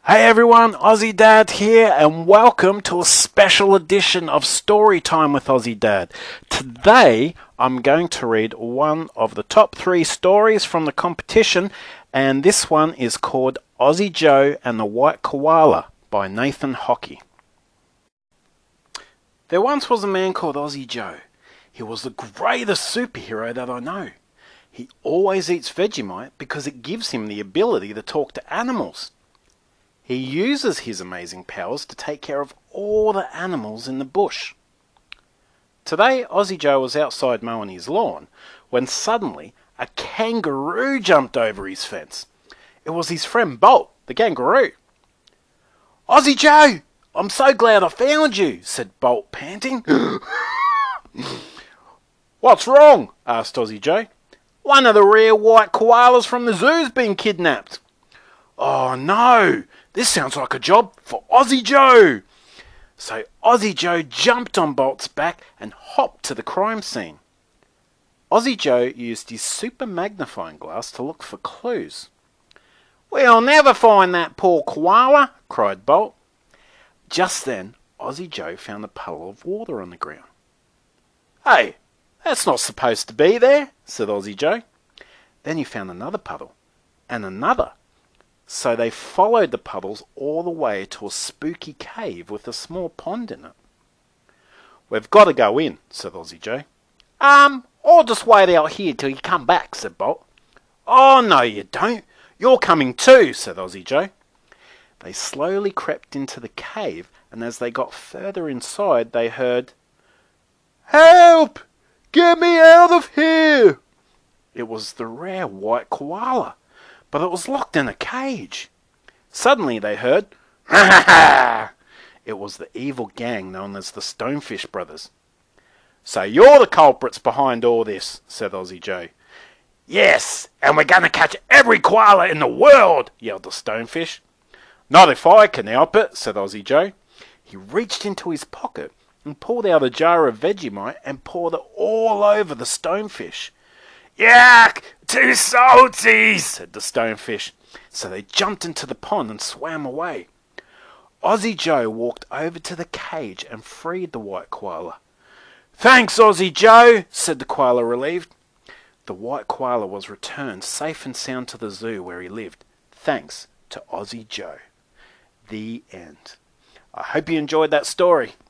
Hey everyone, Aussie Dad here, and welcome to a special edition of Storytime with Aussie Dad. Today, I'm going to read one of the top 3 stories from the competition, and this one is called Aussie Joe and the White Koala by Nathan Hockey. There once was a man called Aussie Joe. He was the greatest superhero that I know. He always eats Vegemite because it gives him the ability to talk to animals. He uses his amazing powers to take care of all the animals in the bush. Today, Aussie Joe was outside mowing his lawn when suddenly a kangaroo jumped over his fence. It was his friend Bolt, the kangaroo. "Aussie Joe, I'm so glad I found you," said Bolt, panting. "What's wrong?" asked Aussie Joe. "One of the rare white koalas from the zoo's been kidnapped." "Oh no, this sounds like a job for Aussie Joe." So Aussie Joe jumped on Bolt's back and hopped to the crime scene. Aussie Joe used his super magnifying glass to look for clues. "We'll never find that poor koala," cried Bolt. Just then, Aussie Joe found a puddle of water on the ground. "Hey, that's not supposed to be there," said Aussie Joe. Then he found another puddle, and another. So they followed the puddles all the way to a spooky cave with a small pond in it. "We've got to go in," said Aussie Joe. I'll just wait out here till you come back," said Bolt. "Oh, no you don't. You're coming too," said Aussie Joe. They slowly crept into the cave, and as they got further inside, they heard, "Help! Get me out of here!" It was the rare white koala, but it was locked in a cage. Suddenly they heard, "Ha ha ha!" It was the evil gang known as the Stonefish Brothers. "So you're the culprits behind all this," said Aussie Joe. "Yes, and we're going to catch every koala in the world," yelled the Stonefish. "Not if I can help it," said Aussie Joe. He reached into his pocket and pulled out a jar of Vegemite and poured it all over the Stonefish. "Yuck! Too salty!" said the Stonefish. So they jumped into the pond and swam away. Aussie Joe walked over to the cage and freed the white koala. "Thanks, Aussie Joe," said the koala, relieved. The white koala was returned safe and sound to the zoo where he lived, thanks to Aussie Joe. The end. I hope you enjoyed that story.